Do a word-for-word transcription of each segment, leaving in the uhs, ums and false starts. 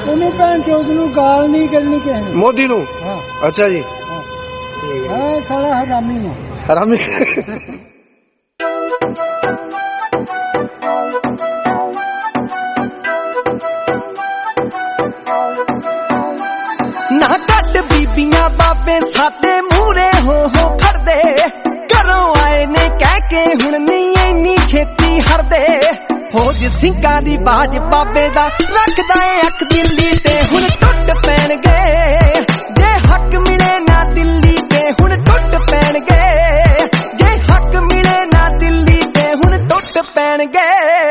ਉਹਨੂੰ ਭੈਣ ਚੋਦ ਨੂੰ ਗਾਲ ਨਹੀਂ ਕੱਢਣੀ ਕਿਸੇ ਨੇ। ਮੋਦੀ ਨੂੰ? ਹਾਂ। ਅੱਛਾ ਜੀ। ਹਾਂ ਸਾਲਾ ਹਰਾਮੀ ਆ। ਹਰਾਮੀ। ਨਾ ਘੱਟ ਬੀਬੀਆਂ ਬਾਬੇ ਸਾਡੇ ਮੂਹਰੇ ਹੋ ਹੋ ਖੜਦੇ, ਘਰੋਂ ਆਏ ਨੇ ਕਹਿ ਕੇ ਹੁਣ ਨਹੀਂ ਇੰਨੀ ਛੇਤੀ ਹਰਦੇ। ਫੌਜ ਸਿੰਘਾਂ ਦੀ ਬਾਜ ਬਾਬੇ ਦਾ ਰੱਖਦਾ ਏ ਅੱਖ ਦਿੱਲੀ ਤੇ ਹੁਣ ਟੁੱਟ ਪੈਣਗੇ। ਜੇ ਹੱਕ ਮਿਲੇ ਨਾ ਦਿੱਲੀ ਤੇ ਹੁਣ ਟੁੱਟ ਪੈਣਗੇ। ਜੇ ਹੱਕ ਮਿਲੇ ਨਾ ਦਿੱਲੀ ਤੇ ਹੁਣ ਟੁੱਟ ਪੈਣਗੇ।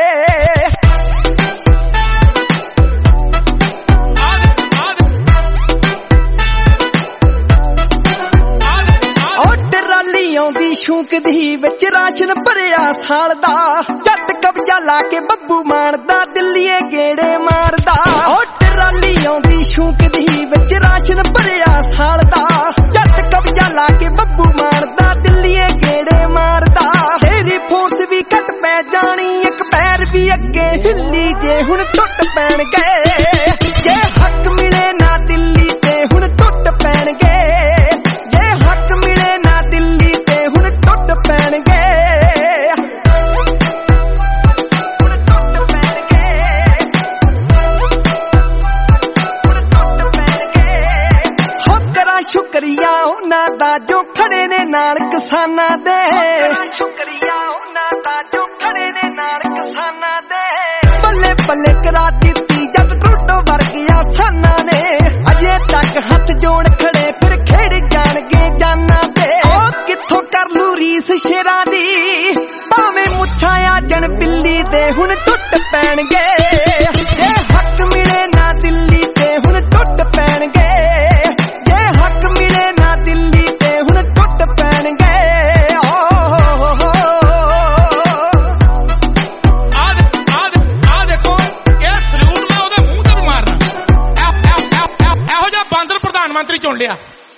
ਆਉਂਦੀ ਸ਼ੂਕ ਦੀ ਵਿੱਚ ਰਾਸ਼ਨ ਭਰਿਆ ਸਾਲ ਦਾ, ਜੱਟ ਕਬਜ਼ਾ ਲਾ ਕੇ ਬੱਬੂ ਮਾਰਦਾ ਦਿੱਲੀਏ ਗੇੜੇ ਮਾਰਦਾ। ਉਹ ਟਰਾਲੀ ਆਉਂਦੀ ਸ਼ੂਕ ਦੀ ਵਿੱਚ ਰਾਸ਼ਨ ਭਰਿਆ ਸਾਲ ਦਾ, ਜੱਟ ਕਬਜ਼ਾ ਲਾ ਕੇ ਬੱਬੂ ਮਾਰਦਾ ਦਿੱਲੀਏ ਗੇੜੇ ਮਾਰਦਾ। ਤੇਰੀ ਫੋਰਸ ਵੀ ਘਟ ਪੈ ਜਾਣੀ, ਇੱਕ ਪੈਰ ਵੀ ਅੱਗੇ ਹਿੱਲੀ ਜੇ ਹੁਣ ਟੁੱਟ ਪੈਣਗੇ। ਜੇ ਹੱਕ ਮਿਲੇ ਨਾ ਦਿੱਲੀ ਤੇ ਹੁਣ ਟੁੱਟ ਪੈਣਗੇ। ਜੇ ਹੱਕ ਮਿਲੇ ਨਾ ਦਿੱਲੀ ਤੇ ਹੁਣ ਟੁੱਟ ਪੈਣਗੇ। ਹੁਣ ਟੁੱਟ ਪੈਣਗੇ। ਹੁਣ ਟੁੱਟ ਪੈਣਗੇ। ਹੋ ਕਰਾਂ ਸ਼ੁਕਰੀਆ ਉਹਨਾਂ ਦਾ ਜੋ ਖੜੇ ਨੇ ਨਾਲ ਕਿਸਾਨਾਂ ਦੇ। ਸ਼ੁਕਰੀਆ ਉਹਨਾਂ ਦਾ ਜੋ ਖੜੇ ਨੇ ਨਾਲ ਕਿਸਾਨਾਂ ਦੇ। ਬੱਲੇ ਬੱਲੇ ਕਰਾ ਦਿੱਤੀ ਜਦ ਟੁੱਟੋ ਵਰਗੀਆਂ ਸਾਨਾਂ ਨੇ। ਅਜੇ ਤੱਕ ਹੱਥ ਜੋੜ ਖੜੇ ਫਿਰ ਖੇਡ ਜਾਣਗੇ ਜਾਨਾਂ ਤੇ। ਉਹ ਕਿੱਥੋਂ ਕਰ ਲੂ ਰੀਸ ਸ਼ੇਰਾਂ ਦੀ, ਭਾਵੇਂ ਮੁੱਛਾਂ ਆ ਜਣ ਬਿੱਲੀ ਦੇ ਹੁਣ ਟੁੱਟ ਪੈਣਗੇ। ਜੇ ਹੱਕ ਮਿਲੇ ਨਾ ਦਿੱਲੀ ਤੇ ਹੁਣ ਟੁੱਟ ਪੈਣਗੇ। ਜੇ ਹੱਕ ਮਿਲੇ ਨਾ ਦਿੱਲੀ ਤੇ ਹੁਣ ਟੁੱਟ ਪੈਣਗੇ। ਮੰਤਰੀ ਚੁਣ ਲਿਆ।